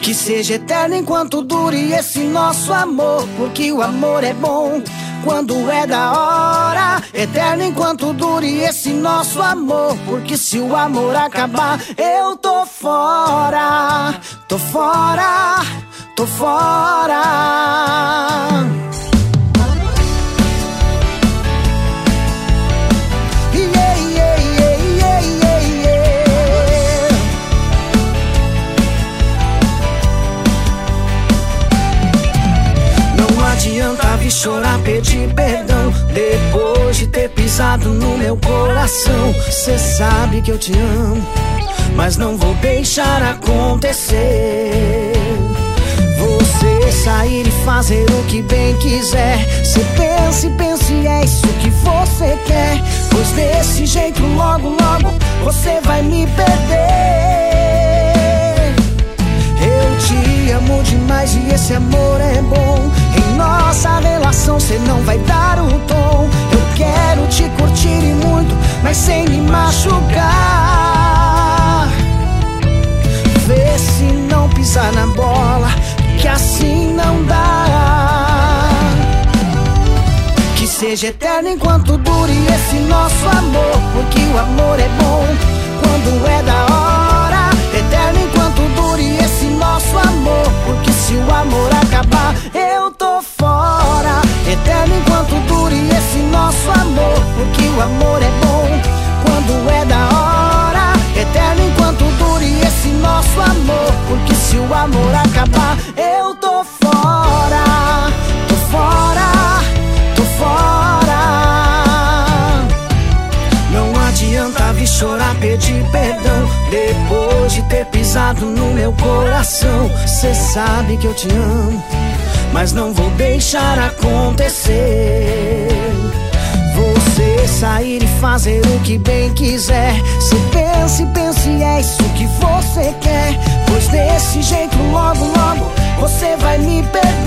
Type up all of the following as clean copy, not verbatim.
Que seja eterno enquanto dure esse nosso amor, porque o amor é bom quando é da hora. Eterno enquanto dure esse nosso amor, porque se o amor acabar, eu tô fora, tô fora, tô fora. Chorar, pedir perdão depois de ter pisado no meu coração. Cê sabe que eu te amo, mas não vou deixar acontecer. Você sair e fazer o que bem quiser. Cê pense, pense, é isso que você quer. Pois desse jeito logo, logo você vai me perder. Eu te amo demais e esse amor é bom. Em nossa relação cê não vai dar o tom. Eu quero te curtir e muito, mas sem me machucar. Vê se não pisar na bola, que assim não dá. Que seja eterno enquanto dure esse nosso amor, porque o amor é bom quando é da hora. Eterno enquanto dure esse nosso amor, porque se o amor acabar, eu tô fora. Eterno enquanto dure esse nosso amor, porque o amor é bom quando é da hora. Eterno enquanto dure esse nosso amor, porque se o amor acabar, eu tô fora, tô fora, tô fora. Não adianta vir chorar, pedir perdão depois de ter pisado no meu coração. Cê sabe que eu te amo, mas não vou deixar acontecer. Você sair e fazer o que bem quiser. Cê pense, pense, é isso que você quer. Pois desse jeito logo, logo você vai me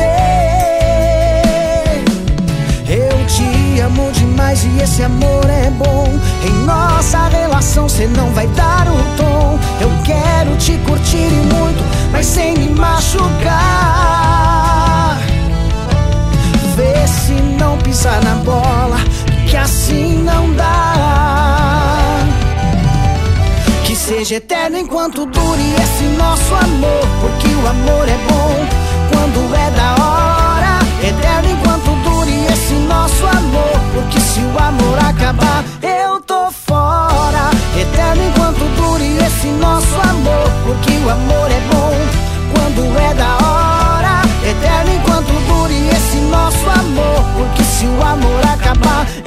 perder. Eu te amo demais e esse amor é bom. Em nossa relação cê não vai dar o tom. Eu quero te curtir e muito, mas sem me machucar. Vê se não pisar na bola, que assim não dá. Que seja eterno enquanto dure esse nosso amor, porque o amor é bom quando é da hora. Eterno enquanto dure esse nosso amor, porque se o amor acabar, eu tô fora. Eterno enquanto dure esse nosso amor, porque o amor é bom quando é da hora. Eterno enquanto dure esse nosso amor, porque se o amor acabar,